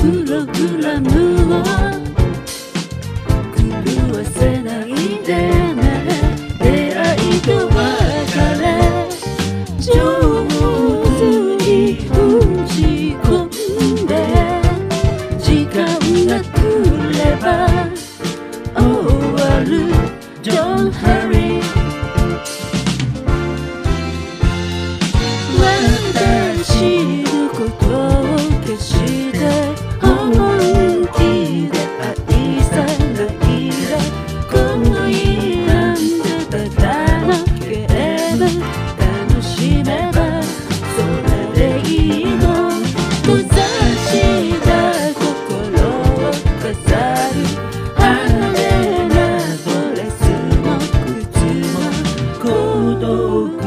プログラムを狂わせないでね。出会いと別れ上手に打ち込んで、時間が来れば終わる。 Don't hurry。 私のことを決して本気で愛さないで。この選んでただなければ楽しめばそれでいいの。閉ざした心を飾る派手なドレスも靴も孤独